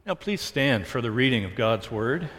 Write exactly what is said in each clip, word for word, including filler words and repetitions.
Now please stand for the reading of God's Word.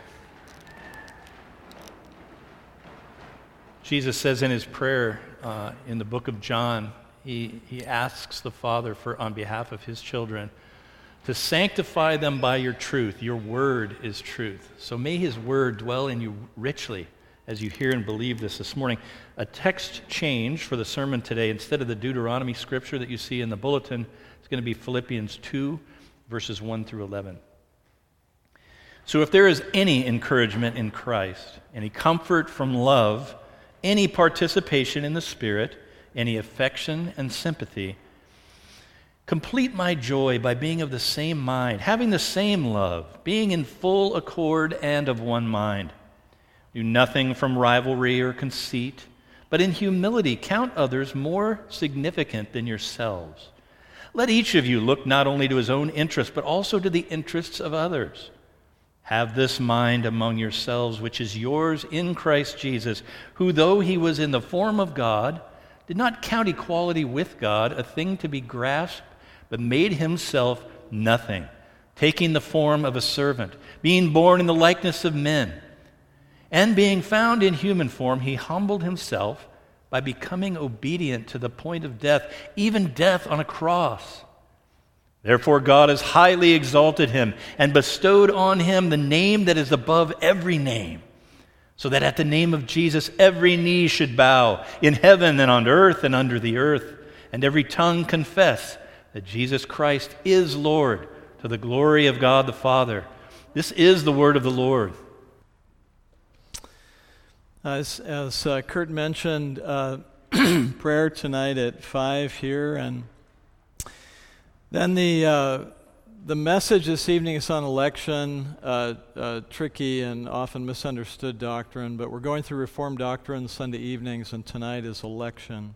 Jesus says in his prayer uh, in the book of John, he, he asks the Father for on behalf of his children to sanctify them by your truth. Your word is truth. So may his word dwell in you richly as you hear and believe this this morning. A text change for the sermon today. Instead of the Deuteronomy scripture that you see in the bulletin, it's going to be Philippians two, verses one through eleven. So if there is any encouragement in Christ, any comfort from love, any participation in the Spirit, any affection and sympathy, complete my joy by being of the same mind, having the same love, being in full accord and of one mind. Do nothing from rivalry or conceit, but in humility count others more significant than yourselves. Let each of you look not only to his own interests, but also to the interests of others. Have this mind among yourselves, which is yours in Christ Jesus, who, though he was in the form of God, did not count equality with God a thing to be grasped, but made himself nothing, taking the form of a servant, being born in the likeness of men. And being found in human form, he humbled himself by becoming obedient to the point of death, even death on a cross. Therefore God has highly exalted him and bestowed on him the name that is above every name, so that at the name of Jesus every knee should bow, in heaven and on earth and under the earth, and every tongue confess that Jesus Christ is Lord, to the glory of God the Father. This is the word of the Lord. As, as uh, Kurt mentioned, uh, prayer tonight at five here, and then the uh, the message this evening is on election, uh, uh, tricky and often misunderstood doctrine, but we're going through Reformed doctrine Sunday evenings, and tonight is election.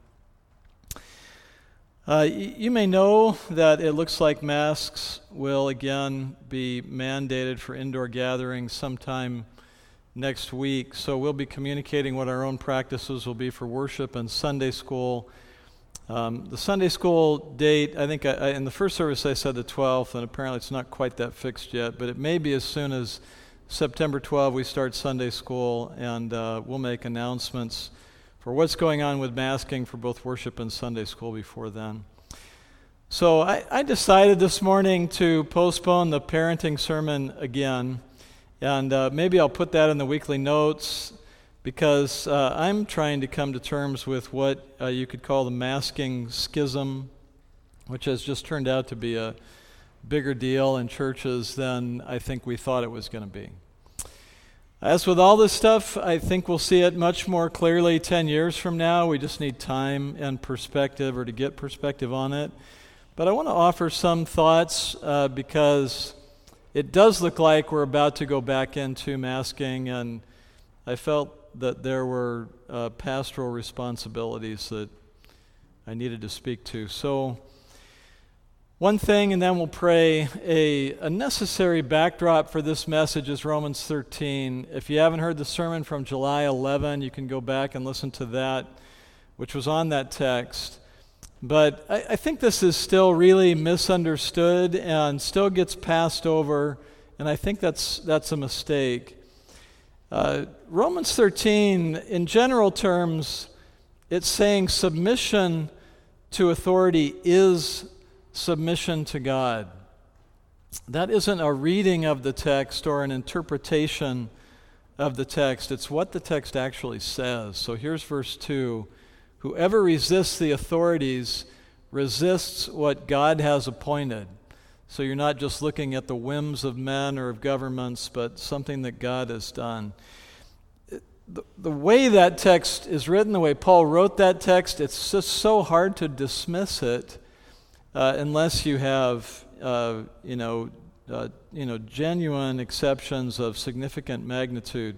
Uh, y- you may know that it looks like masks will again be mandated for indoor gatherings sometime next week, so we'll be communicating what our own practices will be for worship and Sunday school. Um, the Sunday school date, I think I, I, in the first service I said the twelfth, and apparently it's not quite that fixed yet, but it may be as soon as September twelfth we start Sunday school, and uh, we'll make announcements for what's going on with masking for both worship and Sunday school before then. So I, I decided this morning to postpone the parenting sermon again, and uh, maybe I'll put that in the weekly notes, because uh, I'm trying to come to terms with what uh, you could call the masking schism, which has just turned out to be a bigger deal in churches than I think we thought it was going to be. As with all this stuff, I think we'll see it much more clearly ten years from now. We just need time and perspective, or to get perspective on it. But I want to offer some thoughts uh, because it does look like we're about to go back into masking, and I felt that there were uh, pastoral responsibilities that I needed to speak to. So one thing, and then we'll pray. A, a necessary backdrop for this message is Romans thirteen. If you haven't heard the sermon from July eleventh, you can go back and listen to that, which was on that text. But I, I think this is still really misunderstood and still gets passed over, and I think that's that's a mistake. Uh, Romans thirteen, in general terms, it's saying submission to authority is submission to God. That isn't a reading of the text or an interpretation of the text. It's what the text actually says. So here's verse two. Whoever resists the authorities resists what God has appointed. So you're not just looking at the whims of men or of governments, but something that God has done. The, the way that text is written, the way Paul wrote that text, it's just so hard to dismiss it uh, unless you have, uh, you know, uh, you know, genuine exceptions of significant magnitude.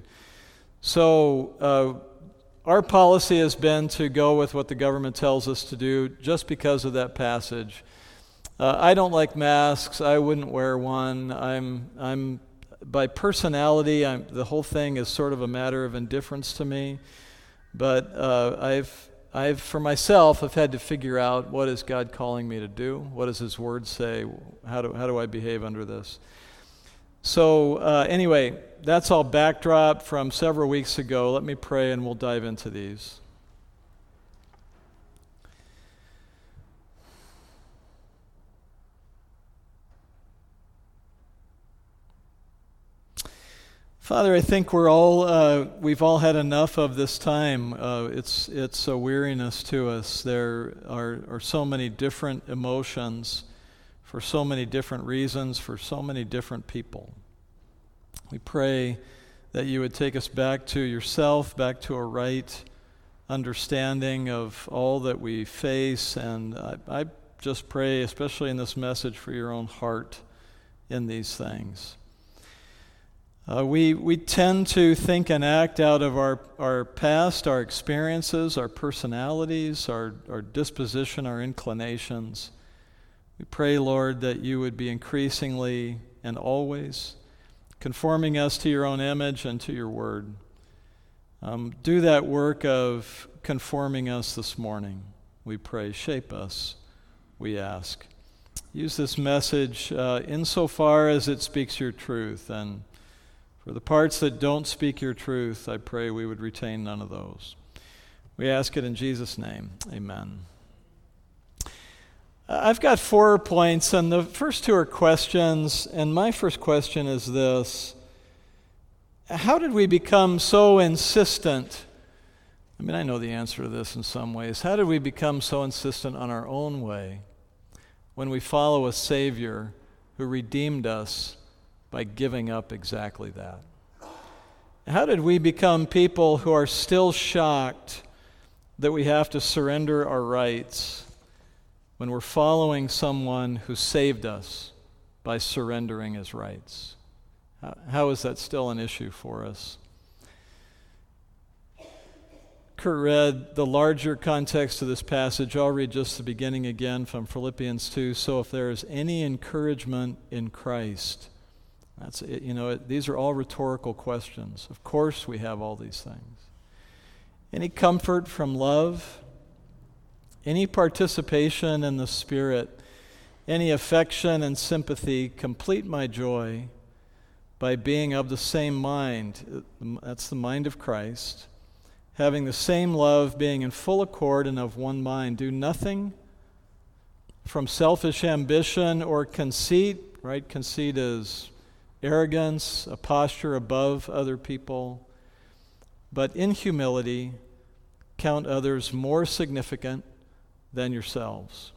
So uh, our policy has been to go with what the government tells us to do, just because of that passage. Uh, I don't like masks. I wouldn't wear one. I'm, I'm, by personality, I'm, the whole thing is sort of a matter of indifference to me. But uh, I've, I've, for myself, have had to figure out, what is God calling me to do? What does His Word say? How do, how do I behave under this? So uh, anyway, that's all backdrop from several weeks ago. Let me pray and we'll dive into these. Father, I think we're all uh, we've all had enough of this time. Uh, it's it's a weariness to us. There are, are so many different emotions for so many different reasons for so many different people. We pray that you would take us back to yourself, back to a right understanding of all that we face, and I, I just pray, especially in this message, for your own heart in these things. Uh, we we tend to think and act out of our, our past, our experiences, our personalities, our, our disposition, our inclinations. We pray, Lord, that you would be increasingly and always conforming us to your own image and to your word. Um, do that work of conforming us this morning, we pray. Shape us, we ask. Use this message uh, insofar as it speaks your truth, and for the parts that don't speak your truth, I pray we would retain none of those. We ask it in Jesus' name. Amen. I've got four points, and the first two are questions, and my first question is this. How did we become so insistent? I mean, I know the answer to this in some ways. How did we become so insistent on our own way when we follow a Savior who redeemed us by giving up exactly that? How did we become people who are still shocked that we have to surrender our rights when we're following someone who saved us by surrendering his rights? How, how is that still an issue for us? Kurt read the larger context of this passage. I'll read just the beginning again from Philippians two. So if there is any encouragement in Christ, that's it. You know, it, these are all rhetorical questions. Of course we have all these things. Any comfort from love, any participation in the Spirit, any affection and sympathy, complete my joy by being of the same mind. That's the mind of Christ. Having the same love, being in full accord and of one mind. Do nothing from selfish ambition or conceit, right? Conceit is arrogance, a posture above other people, but in humility, count others more significant than yourselves.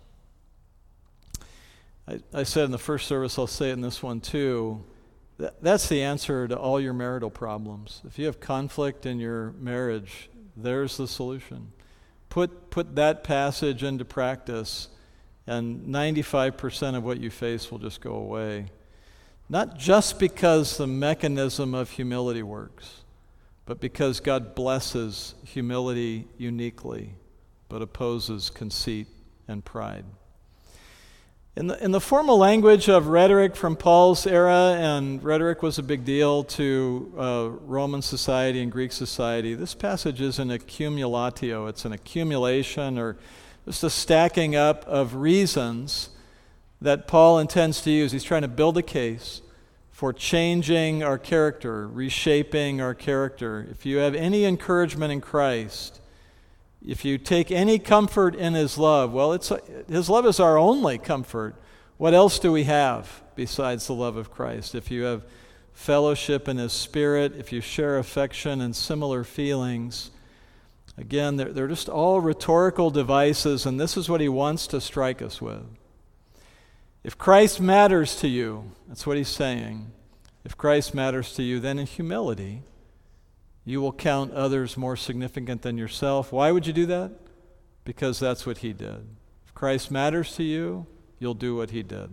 I, I said in the first service, I'll say it in this one too, that, that's the answer to all your marital problems. If you have conflict in your marriage, there's the solution. Put, put that passage into practice, and ninety-five percent of what you face will just go away. Not just because the mechanism of humility works, but because God blesses humility uniquely, but opposes conceit and pride. In the, in the formal language of rhetoric from Paul's era, and rhetoric was a big deal to uh, Roman society and Greek society, this passage is an accumulatio. It's an accumulation or just a stacking up of reasons that Paul intends to use. He's trying to build a case for changing our character, reshaping our character. If you have any encouragement in Christ, if you take any comfort in his love, well, it's his love is our only comfort. What else do we have besides the love of Christ? If you have fellowship in his Spirit, if you share affection and similar feelings, again, they're, they're just all rhetorical devices, and this is what he wants to strike us with. If Christ matters to you, that's what he's saying. If Christ matters to you, then in humility, you will count others more significant than yourself. Why would you do that? Because that's what he did. If Christ matters to you, you'll do what he did.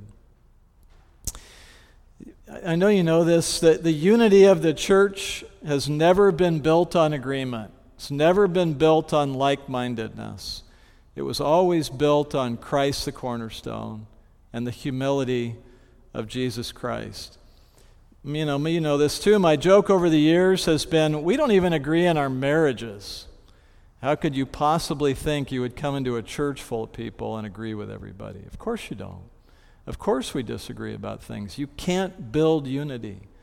I know you know this, that the unity of the church has never been built on agreement. It's never been built on like-mindedness. It was always built on Christ the cornerstone and the humility of Jesus Christ. You know, me, you know this too. My joke over the years has been, we don't even agree on our marriages. How could you possibly think you would come into a church full of people and agree with everybody? Of course you don't. Of course we disagree about things. You can't build unity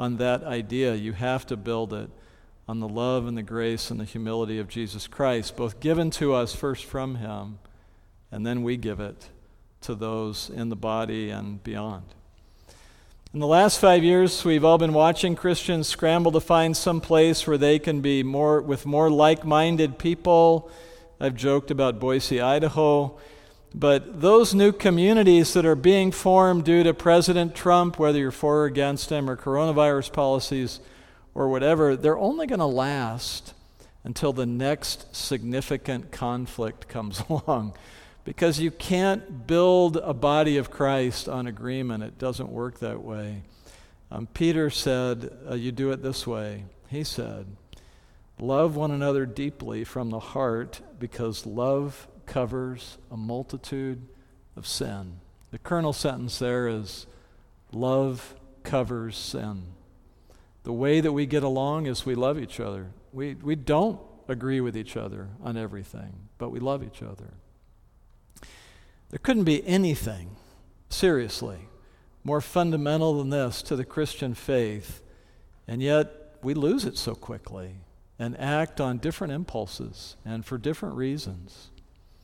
on that idea. You have to build it on the love and the grace and the humility of Jesus Christ, both given to us first from him, and then we give it to those in the body and beyond. In the last five years, we've all been watching Christians scramble to find some place where they can be more with more like-minded people. I've joked about Boise, Idaho. But those new communities that are being formed due to President Trump, whether you're for or against him, or coronavirus policies, or whatever, they're only going to last until the next significant conflict comes along. Because you can't build a body of Christ on agreement. It doesn't work that way. Um, Peter said, uh, you do it this way. He said, love one another deeply from the heart, because love covers a multitude of sin. The kernel sentence there is, love covers sin. The way that we get along is we love each other. We, we don't agree with each other on everything, but we love each other. There couldn't be anything, seriously, more fundamental than this to the Christian faith, and yet we lose it so quickly and act on different impulses and for different reasons.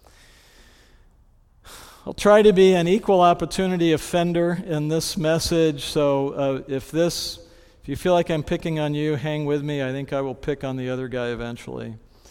I'll try to be an equal opportunity offender in this message, so uh, if this, if you feel like I'm picking on you, hang with me. I think I will pick on the other guy eventually.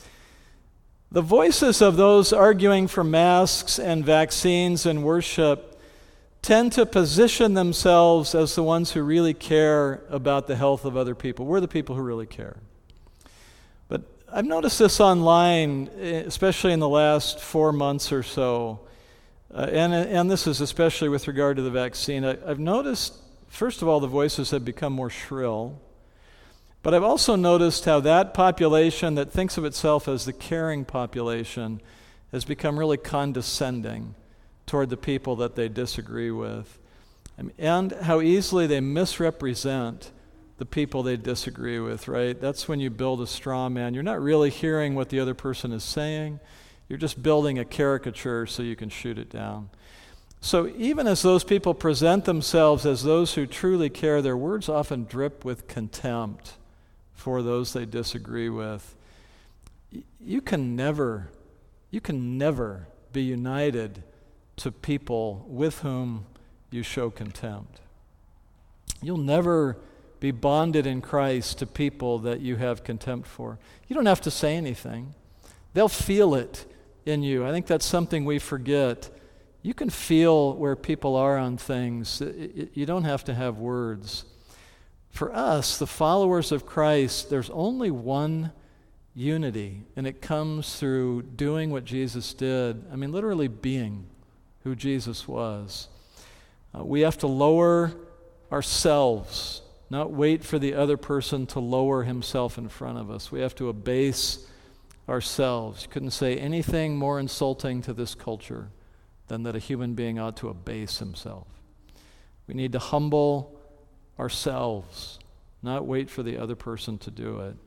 The voices of those arguing for masks and vaccines and worship tend to position themselves as the ones who really care about the health of other people. We're the people who really care. But I've noticed this online, especially in the last four months or so, uh, and, and this is especially with regard to the vaccine. I, I've noticed, first of all, the voices have become more shrill. But I've also noticed how that population that thinks of itself as the caring population has become really condescending toward the people that they disagree with, and how easily they misrepresent the people they disagree with, right? That's when you build a straw man. You're not really hearing what the other person is saying. You're just building a caricature so you can shoot it down. So even as those people present themselves as those who truly care, their words often drip with contempt for those they disagree with. You can never, you can never be united to people with whom you show contempt. You'll never be bonded in Christ to people that you have contempt for. You don't have to say anything. They'll feel it in you. I think that's something we forget. You can feel where people are on things. You don't have to have words. For us, the followers of Christ, there's only one unity, and it comes through doing what Jesus did. I mean, literally being who Jesus was. Uh, we have to lower ourselves, not wait for the other person to lower himself in front of us. We have to abase ourselves. You couldn't say anything more insulting to this culture than that a human being ought to abase himself. We need to humble ourselves, not wait for the other person to do it.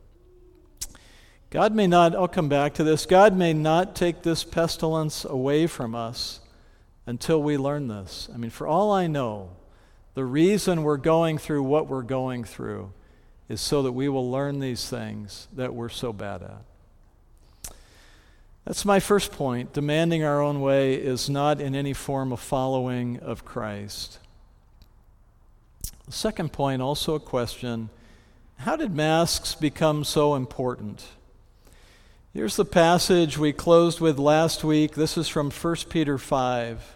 God may not, I'll come back to this, God may not take this pestilence away from us until we learn this. I mean, for all I know, the reason we're going through what we're going through is so that we will learn these things that we're so bad at. That's my first point. Demanding our own way is not in any form a following of Christ. The second point, also a question, how did masks become so important? Here's the passage we closed with last week. This is from First Peter five.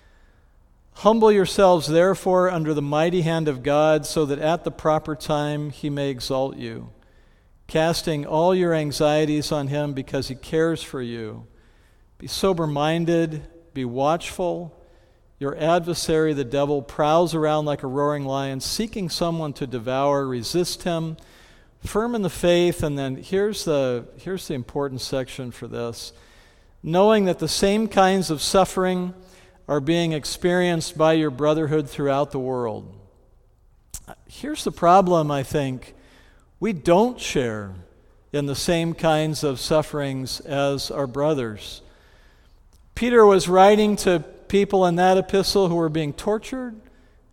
Humble yourselves, therefore, under the mighty hand of God, so that at the proper time he may exalt you, casting all your anxieties on him because he cares for you. Be sober-minded, be watchful. Your adversary, the devil, prowls around like a roaring lion, seeking someone to devour. Resist him, firm in the faith. And then here's the, here's the important section for this. Knowing that the same kinds of suffering are being experienced by your brotherhood throughout the world. Here's the problem, I think. We don't share in the same kinds of sufferings as our brothers. Peter was writing to people in that epistle who were being tortured,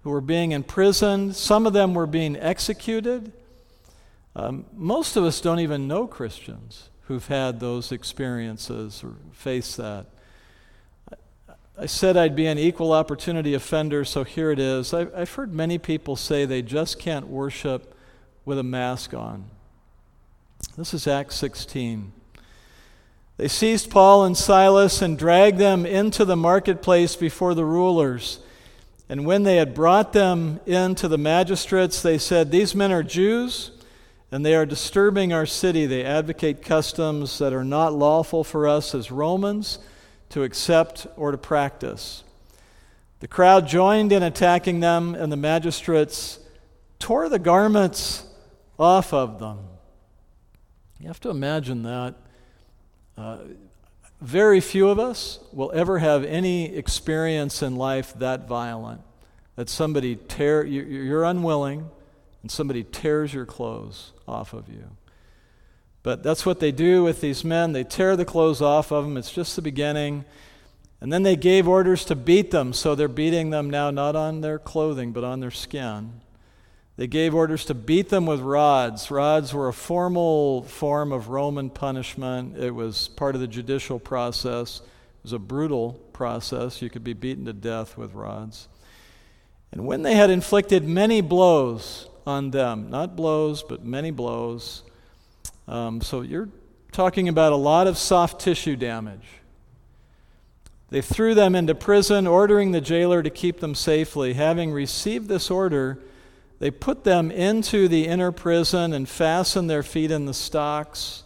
who were being imprisoned. Some of them were being executed. Um, most of us don't even know Christians who've had those experiences or faced that. I said I'd be an equal opportunity offender, so here it is. I've, I've heard many people say they just can't worship with a mask on. This is Acts sixteen. They seized Paul and Silas and dragged them into the marketplace before the rulers. And when they had brought them in to the magistrates, they said, "These men are Jews, and they are disturbing our city. They advocate customs that are not lawful for us as Romans to accept or to practice." The crowd joined in attacking them, and the magistrates tore the garments off of them. You have to imagine that. Uh, very few of us will ever have any experience in life that violent, that somebody tear, you're unwilling, and somebody tears your clothes off of you. But that's what they do with these men. They tear the clothes off of them. It's just the beginning. And then they gave orders to beat them, so they're beating them now not on their clothing, but on their skin. They gave orders to beat them with rods. Rods were a formal form of Roman punishment. It was part of the judicial process. It was a brutal process. You could be beaten to death with rods. And when they had inflicted many blows on them, not blows, but many blows, um, so you're talking about a lot of soft tissue damage. They threw them into prison, ordering the jailer to keep them safely. Having received this order, they put them into the inner prison and fastened their feet in the stocks.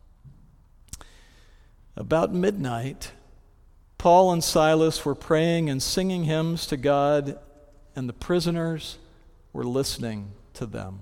About midnight, Paul and Silas were praying and singing hymns to God, and the prisoners were listening to them.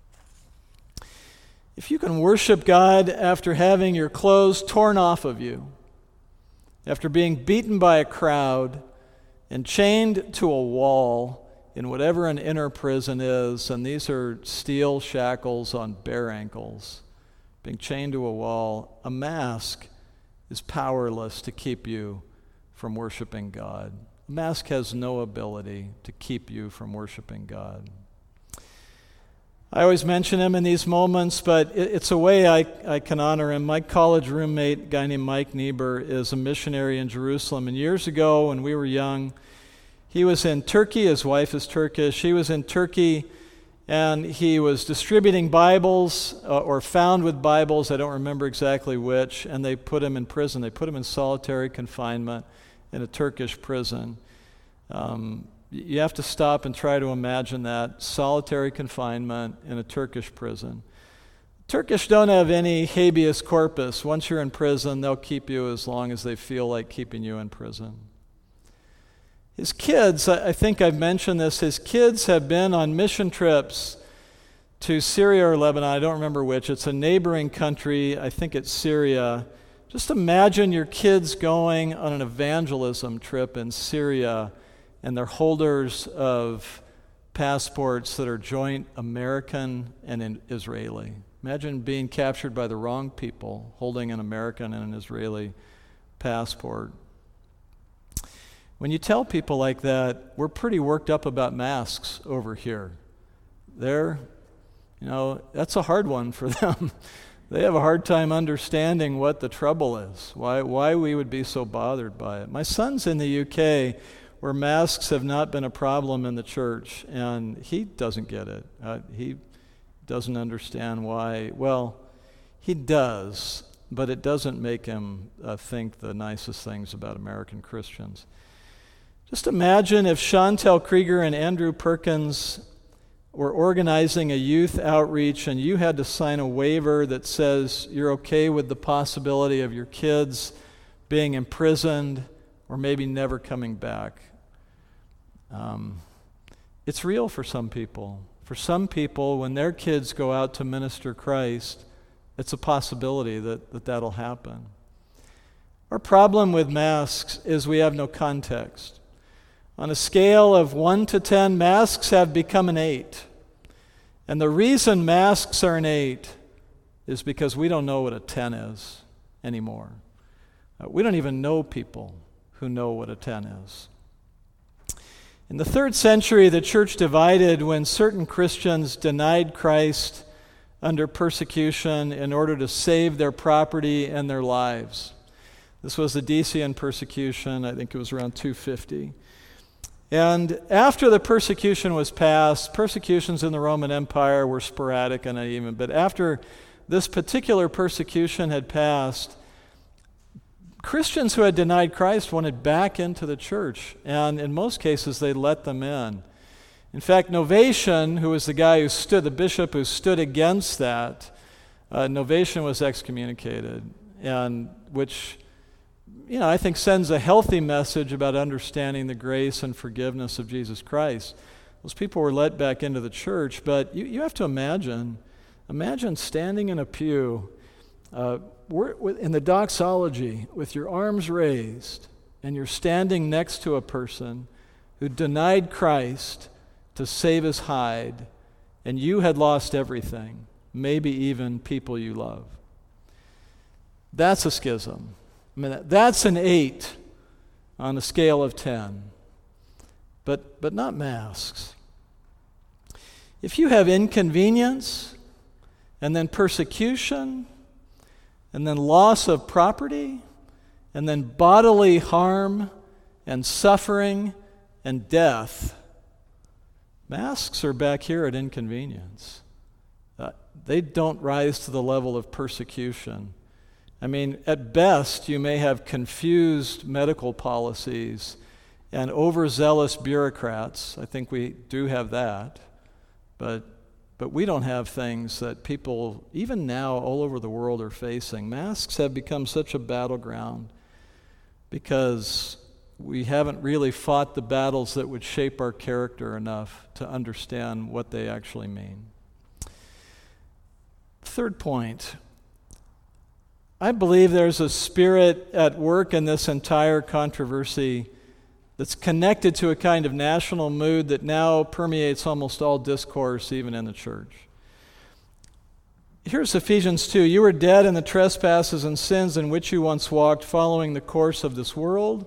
If you can worship God after having your clothes torn off of you, after being beaten by a crowd and chained to a wall in whatever an inner prison is, and these are steel shackles on bare ankles, being chained to a wall, a mask is powerless to keep you from worshiping God. A mask has no ability to keep you from worshiping God. I always mention him in these moments, but it's a way I, I can honor him. My college roommate, a guy named Mike Niebuhr, is a missionary in Jerusalem. And years ago, when we were young, he was in Turkey. His wife is Turkish. He was in Turkey, and he was distributing Bibles, uh, or found with Bibles. I don't remember exactly which. And they put him in prison. They put him in solitary confinement in a Turkish prison. Um, you have to stop and try to imagine that. Solitary confinement in a Turkish prison. Turkish don't have any habeas corpus. Once you're in prison, they'll keep you as long as they feel like keeping you in prison. His kids, I think I've mentioned this, his kids have been on mission trips to Syria or Lebanon, I don't remember which. It's a neighboring country, I think it's Syria. Just imagine your kids going on an evangelism trip in Syria, and they're holders of passports that are joint American and Israeli. Imagine being captured by the wrong people, holding an American and an Israeli passport. When you tell people like that, we're pretty worked up about masks over here. They're, you know, that's a hard one for them. They have a hard time understanding what the trouble is, why why we would be so bothered by it. My son's in the U K, where masks have not been a problem in the church, and he doesn't get it. Uh, he doesn't understand why. Well, he does, but it doesn't make him uh, think the nicest things about American Christians. Just imagine if Chantel Krieger and Andrew Perkins were organizing a youth outreach and you had to sign a waiver that says you're okay with the possibility of your kids being imprisoned or maybe never coming back. Um, it's real for some people. For some people, when their kids go out to minister Christ, it's a possibility that, that that'll happen. Our problem with masks is we have no context. On a scale of one to ten, masks have become an eight. And the reason masks are an eight is because we don't know what a ten is anymore. Uh, we don't even know people who know what a ten is. In the third century, the church divided when certain Christians denied Christ under persecution in order to save their property and their lives. This was the Decian persecution. I think it was around two fifty. And after the persecution was passed, persecutions in the Roman Empire were sporadic and uneven, but after this particular persecution had passed, Christians who had denied Christ wanted back into the church, and in most cases they let them in. In fact, Novatian, who was the guy who stood, the bishop who stood against that, uh, Novatian was excommunicated, and which, you know, I think sends a healthy message about understanding the grace and forgiveness of Jesus Christ. Those people were let back into the church, but you, you have to imagine, imagine standing in a pew uh, in the doxology with your arms raised, and you're standing next to a person who denied Christ to save his hide, and you had lost everything, maybe even people you love. That's a schism. I mean, that's an eight on a scale of ten, but but not masks. If you have inconvenience, and then persecution, and then loss of property, and then bodily harm and suffering and death, masks are back here at inconvenience. Uh, they don't rise to the level of persecution. I mean, at best, you may have confused medical policies and overzealous bureaucrats. I think we do have that. But but we don't have things that people, even now, all over the world are facing. Masks have become such a battleground because we haven't really fought the battles that would shape our character enough to understand what they actually mean. Third point, I believe there's a spirit at work in this entire controversy that's connected to a kind of national mood that now permeates almost all discourse, even in the church. Here's Ephesians two. You were dead in the trespasses and sins in which you once walked, following the course of this world.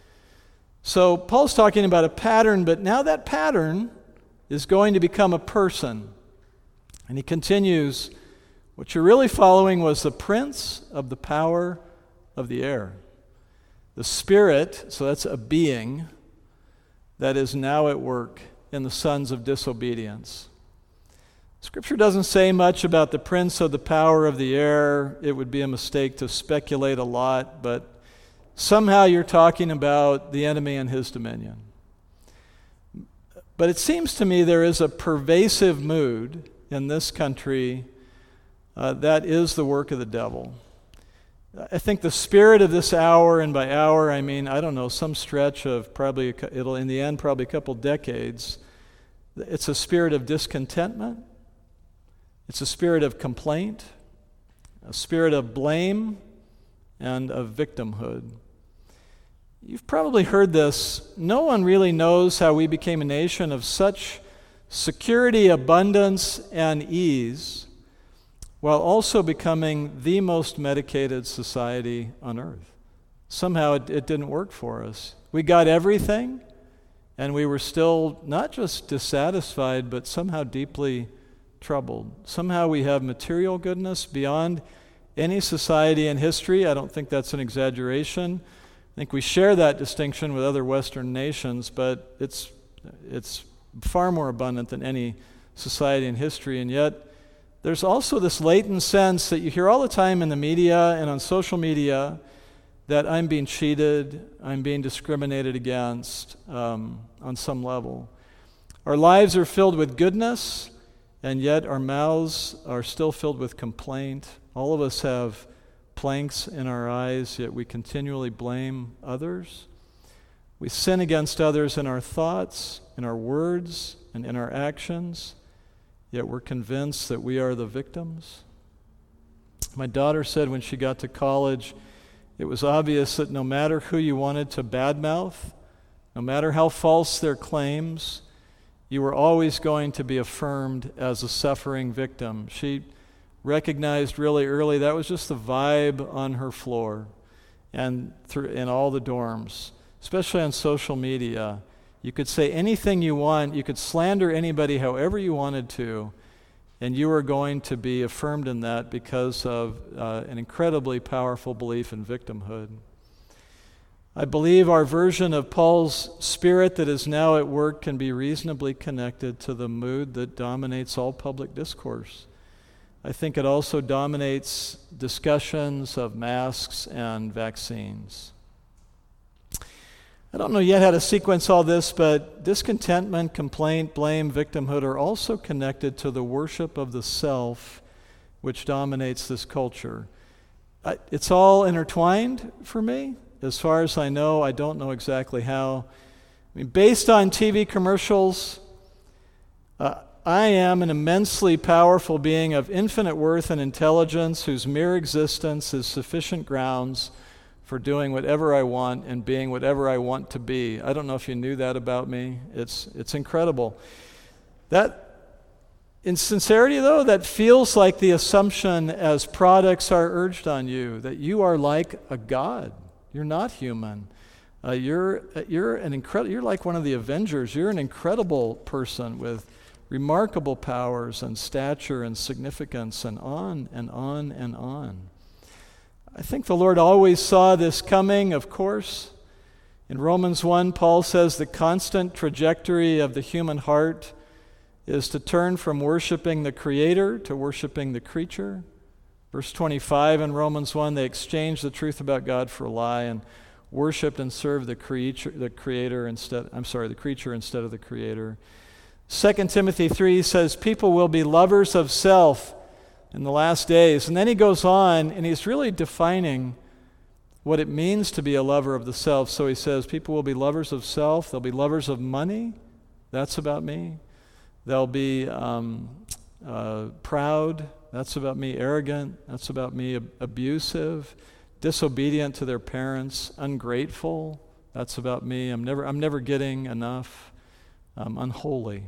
So Paul's talking about a pattern, but now that pattern is going to become a person. And he continues, what you're really following was the prince of the power of the air. The spirit, so that's a being, that is now at work in the sons of disobedience. Scripture doesn't say much about the prince of the power of the air. It would be a mistake to speculate a lot, but somehow you're talking about the enemy and his dominion. But it seems to me there is a pervasive mood in this country uh, that is the work of the devil. I think the spirit of this hour, and by hour I mean, I don't know, some stretch of probably, it'll in the end probably a couple decades, it's a spirit of discontentment, it's a spirit of complaint, a spirit of blame, and of victimhood. You've probably heard this. No one really knows how we became a nation of such security, abundance, and ease, while also becoming the most medicated society on earth. Somehow it, it didn't work for us. We got everything, and we were still not just dissatisfied, but somehow deeply troubled. Somehow we have material goodness beyond any society in history. I don't think that's an exaggeration. I think we share that distinction with other Western nations, but it's it's far more abundant than any society in history, and yet there's also this latent sense that you hear all the time in the media and on social media that I'm being cheated, I'm being discriminated against um, on some level. Our lives are filled with goodness, and yet our mouths are still filled with complaint. All of us have planks in our eyes, yet we continually blame others. We sin against others in our thoughts, in our words, and in our actions. Yet we're convinced that we are the victims. My daughter said when she got to college, it was obvious that no matter who you wanted to badmouth, no matter how false their claims, you were always going to be affirmed as a suffering victim. She recognized really early that was just the vibe on her floor and through in all the dorms, especially on social media. You could say anything you want. You could slander anybody however you wanted to, and you are going to be affirmed in that because of uh, an incredibly powerful belief in victimhood. I believe our version of Paul's spirit that is now at work can be reasonably connected to the mood that dominates all public discourse. I think it also dominates discussions of masks and vaccines. I don't know yet how to sequence all this, but discontentment, complaint, blame, victimhood are also connected to the worship of the self which dominates this culture. I, it's all intertwined for me. As far as I know, I don't know exactly how. I mean, based on T V commercials, uh, I am an immensely powerful being of infinite worth and intelligence whose mere existence is sufficient grounds for doing whatever I want and being whatever I want to be. I don't know if you knew that about me. It's it's incredible. That, in sincerity though, that feels like the assumption as products are urged on you, that you are like a god. You're not human. Uh, you're you're an incredible. You're like one of the Avengers. You're an incredible person with remarkable powers and stature and significance, and on and on and on. I think the Lord always saw this coming, of course. In Romans one, Paul says the constant trajectory of the human heart is to turn from worshiping the Creator to worshiping the creature. Verse twenty-five in Romans one, they exchanged the truth about God for a lie and worshipped and served the creature, the Creator instead. I'm sorry, the creature instead of the Creator. Second Timothy three says people will be lovers of self in the last days. And then he goes on, and he's really defining what it means to be a lover of the self. So he says people will be lovers of self. They'll be lovers of money. That's about me. They'll be um, uh, proud. That's about me. Arrogant. That's about me. Ab- abusive. Disobedient to their parents. Ungrateful. That's about me. I'm never, I'm never getting enough. Um, unholy.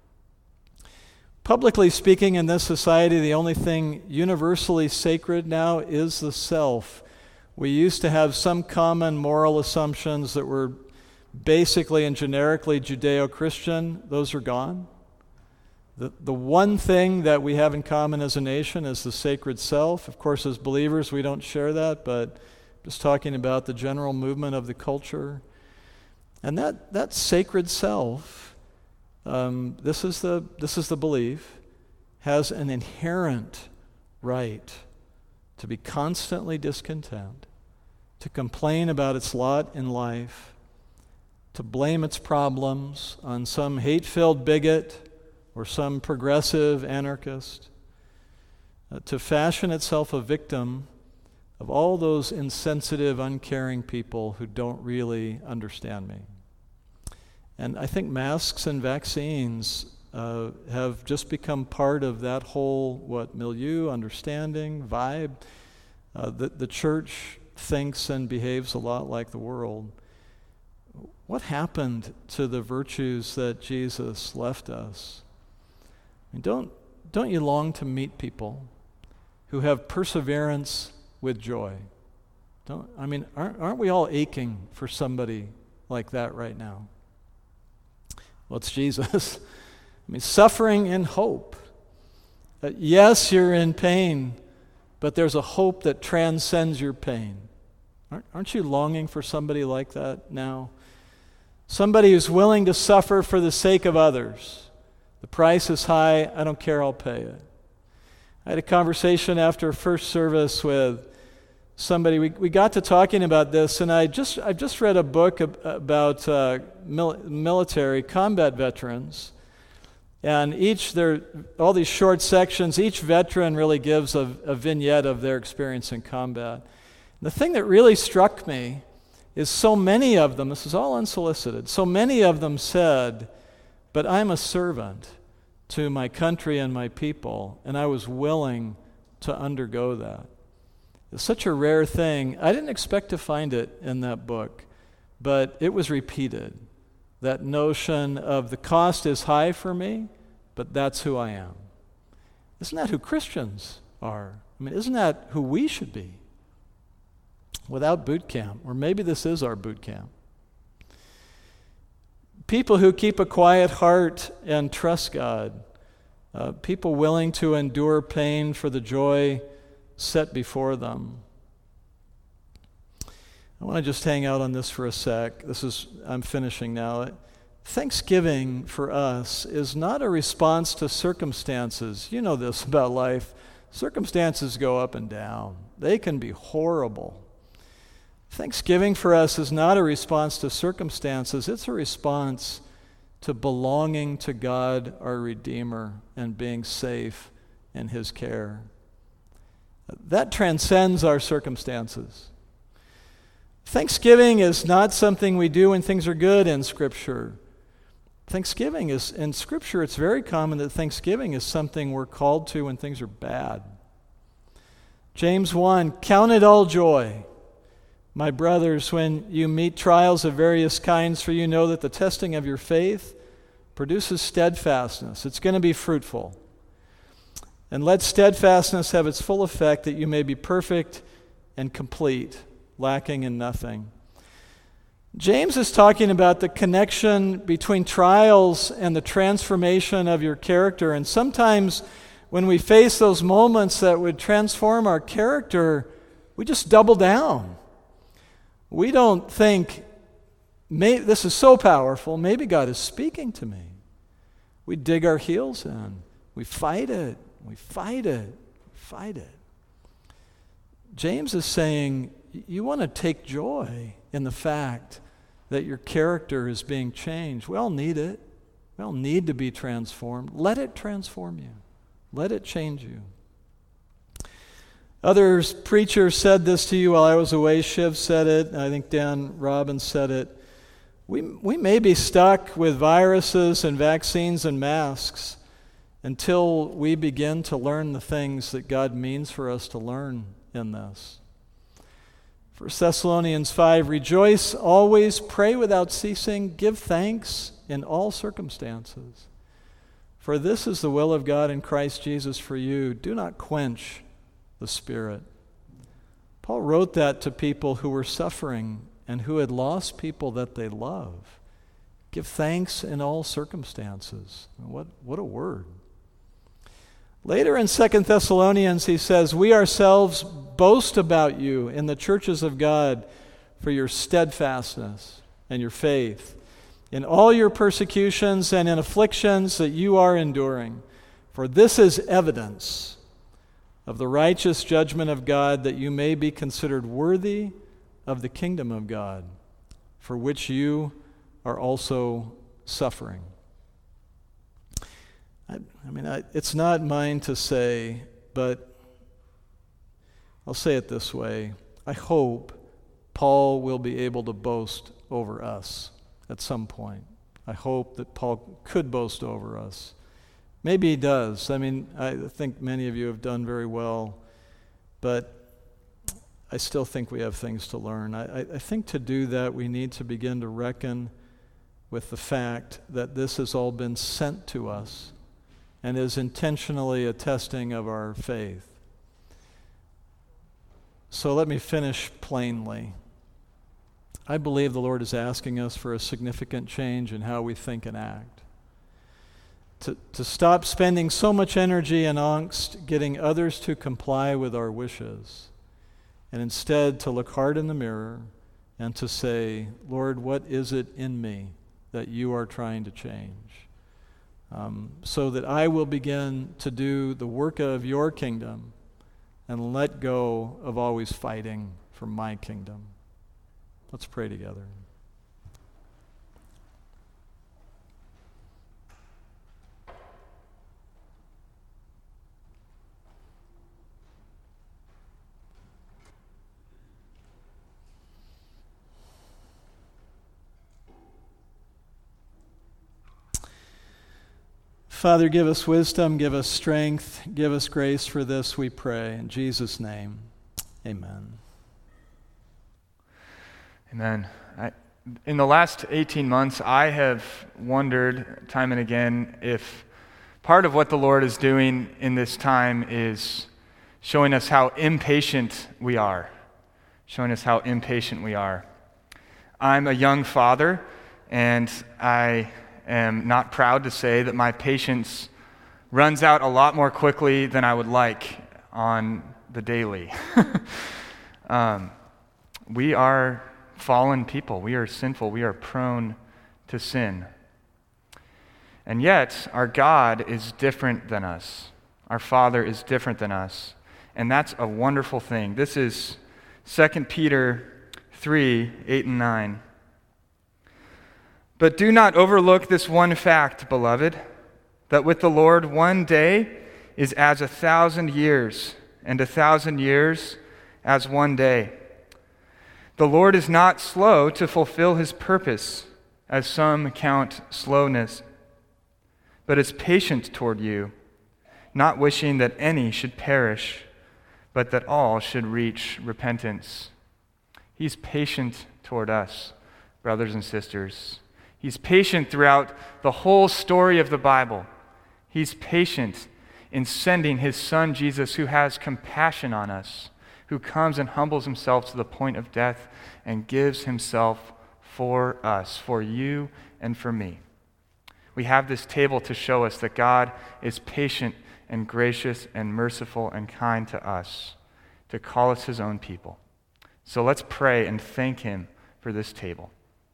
Publicly speaking, in this society, the only thing universally sacred now is the self. We used to have some common moral assumptions that were basically and generically Judeo-Christian. Those are gone. The, the one thing that we have in common as a nation is the sacred self. Of course, as believers, we don't share that, but just talking about the general movement of the culture. And that, that sacred self, um, this is the this is the belief, has an inherent right to be constantly discontent, to complain about its lot in life, to blame its problems on some hate-filled bigot or some progressive anarchist, uh, to fashion itself a victim of all those insensitive, uncaring people who don't really understand me. And I think masks and vaccines uh, have just become part of that whole, what, milieu, understanding, vibe. Uh, the, the church thinks and behaves a lot like the world. What happened to the virtues that Jesus left us? I mean, don't, don't you long to meet people who have perseverance with joy? Don't, I mean, aren't, aren't we all aching for somebody like that right now? Well, it's Jesus. I mean, suffering and hope. Uh, yes, you're in pain, but there's a hope that transcends your pain. Aren't, aren't you longing for somebody like that now? Somebody who's willing to suffer for the sake of others. The price is high, I don't care, I'll pay it. I had a conversation after first service with somebody. We we got to talking about this, and I just I've just read a book ab- about uh, mil- military combat veterans, and each there all these short sections. Each veteran really gives a, a vignette of their experience in combat. And the thing that really struck me is so many of them. This is all unsolicited. So many of them said, "But I'm a servant to my country and my people, and I was willing to undergo that." It's such a rare thing. I didn't expect to find it in that book, but it was repeated. That notion of the cost is high for me, but that's who I am. Isn't that who Christians are? I mean, isn't that who we should be? Without boot camp, or maybe this is our boot camp. People who keep a quiet heart and trust God. Uh, people willing to endure pain for the joy set before them. I want to just hang out on this for a sec. This is, I'm finishing now. Thanksgiving for us is not a response to circumstances. You know this about life. Circumstances go up and down. They can be horrible. Thanksgiving for us is not a response to circumstances. It's a response to belonging to God, our Redeemer, and being safe in His care. That transcends our circumstances. Thanksgiving is not something we do when things are good in Scripture. Thanksgiving is, in Scripture, it's very common that Thanksgiving is something we're called to when things are bad. James one, count it all joy, my brothers, when you meet trials of various kinds, for you know that the testing of your faith produces steadfastness. It's going to be fruitful. And let steadfastness have its full effect, that you may be perfect and complete, lacking in nothing. James is talking about the connection between trials and the transformation of your character. And sometimes when we face those moments that would transform our character, we just double down. We don't think, May, this is so powerful, maybe God is speaking to me. We dig our heels in. We fight it. We fight it. We fight it. James is saying, you want to take joy in the fact that your character is being changed. We all need it. We all need to be transformed. Let it transform you. Let it change you. Other preachers said this to you while I was away. Shiv said it. I think Dan Robbins said it. We, we may be stuck with viruses and vaccines and masks until we begin to learn the things that God means for us to learn in this. First Thessalonians five, rejoice always, pray without ceasing, give thanks in all circumstances. For this is the will of God in Christ Jesus for you. Do not quench the Spirit. Paul wrote that to people who were suffering and who had lost people that they love. Give thanks in all circumstances. What, what a word. Later in Second Thessalonians, he says, we ourselves boast about you in the churches of God for your steadfastness and your faith, in all your persecutions and in afflictions that you are enduring. For this is evidence of the righteous judgment of God, that you may be considered worthy of the kingdom of God, for which you are also suffering. I, I mean, I, it's not mine to say, but I'll say it this way. I hope Paul will be able to boast over us at some point. I hope that Paul could boast over us. Maybe he does. I mean, I think many of you have done very well, but I still think we have things to learn. I, I think to do that, we need to begin to reckon with the fact that this has all been sent to us and is intentionally a testing of our faith. So let me finish plainly. I believe the Lord is asking us for a significant change in how we think and act. To, to stop spending so much energy and angst getting others to comply with our wishes, and instead to look hard in the mirror and to say, Lord, what is it in me that you are trying to change? Um, so that I will begin to do the work of your kingdom and let go of always fighting for my kingdom. Let's pray together. Father, give us wisdom, give us strength, give us grace for this, we pray. In Jesus' name, amen. Amen. I, in the last eighteen months, I have wondered time and again if part of what the Lord is doing in this time is showing us how impatient we are. Showing us how impatient we are. I'm a young father, and I am not proud to say that my patience runs out a lot more quickly than I would like on the daily. um, we are fallen people. We are sinful. We are prone to sin. And yet, our God is different than us. Our Father is different than us. And that's a wonderful thing. This is Second Peter three, eight and nine. But do not overlook this one fact, beloved, that with the Lord one day is as a thousand years, and a thousand years as one day. The Lord is not slow to fulfill his purpose, as some count slowness, but is patient toward you, not wishing that any should perish, but that all should reach repentance. He's patient toward us, brothers and sisters. He's patient throughout the whole story of the Bible. He's patient in sending his Son Jesus, who has compassion on us, who comes and humbles himself to the point of death and gives himself for us, for you and for me. We have this table to show us that God is patient and gracious and merciful and kind to us, to call us his own people. So let's pray and thank him for this table.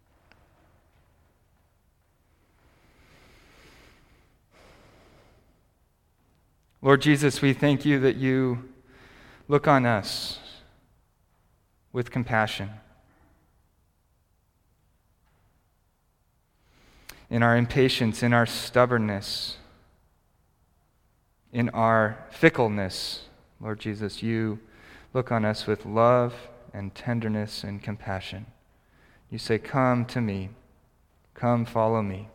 Lord Jesus, we thank you that you look on us with compassion. In our impatience, in our stubbornness, in our fickleness, Lord Jesus, you look on us with love and tenderness and compassion. You say, "Come to me. Come, follow me."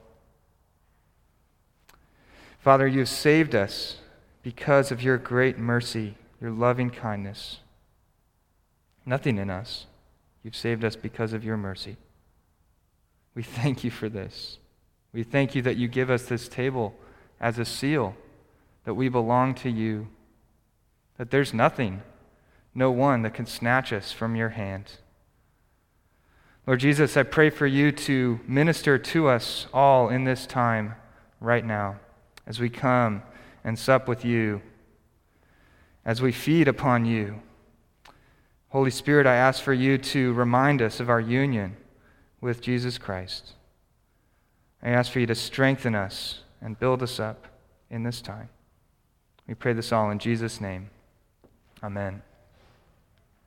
Father, you've saved us because of your great mercy, your loving kindness. Nothing in us. You've saved us because of your mercy. We thank you for this. We thank you that you give us this table as a seal, that we belong to you, that there's nothing, no one that can snatch us from your hand. Lord Jesus, I pray for you to minister to us all in this time right now as we come and sup with you, as we feed upon you. Holy Spirit, I ask for you to remind us of our union with Jesus Christ. I ask for you to strengthen us and build us up in this time. We pray this all in Jesus' name. Amen.